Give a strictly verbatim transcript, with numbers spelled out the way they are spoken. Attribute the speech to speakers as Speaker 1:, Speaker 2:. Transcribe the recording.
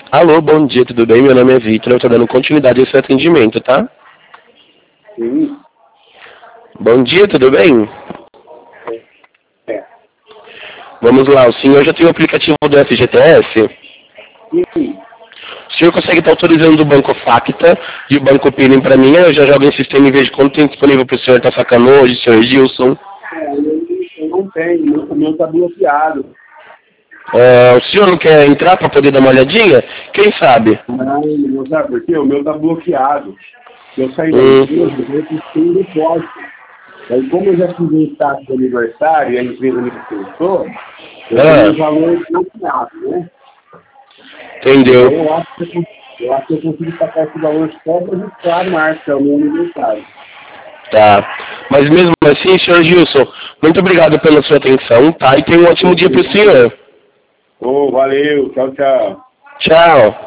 Speaker 1: Alô, bom dia, tudo bem? Meu nome é Vitor, eu estou dando continuidade a esse atendimento, tá?
Speaker 2: Sim.
Speaker 1: Bom dia, tudo bem?
Speaker 2: É.
Speaker 1: Vamos lá, o senhor já tem o aplicativo do F G T S?
Speaker 2: Sim.
Speaker 1: O senhor consegue estar autorizando o Banco Facta e o Banco Pilim para mim? Eu já jogo em sistema e vejo quanto tem disponível para o senhor estar sacando hoje, senhor Gilson.
Speaker 2: É, eu, eu não tenho, o meu está bloqueado.
Speaker 1: É, o senhor não quer entrar para poder dar uma olhadinha? Quem sabe?
Speaker 2: Não, não sabe por quê? O meu está bloqueado. Eu saí da
Speaker 1: Hum.
Speaker 2: empresa, eu fiz um depósito. Aí, como eu já fiz um status de aniversário e a empresa me dispensou, eu
Speaker 1: Ah,
Speaker 2: tenho um valor bloqueado, né?
Speaker 1: entendeu?
Speaker 2: Então, eu acho que eu, cons- eu acho que eu consigo sacar esse valor só para registrar a marca, que é o meu aniversário.
Speaker 1: Tá. Mas mesmo assim, senhor Gilson, muito obrigado pela sua atenção, tá? E tenha um ótimo dia para o senhor.
Speaker 2: Ô, valeu, tchau, tchau.
Speaker 1: Tchau.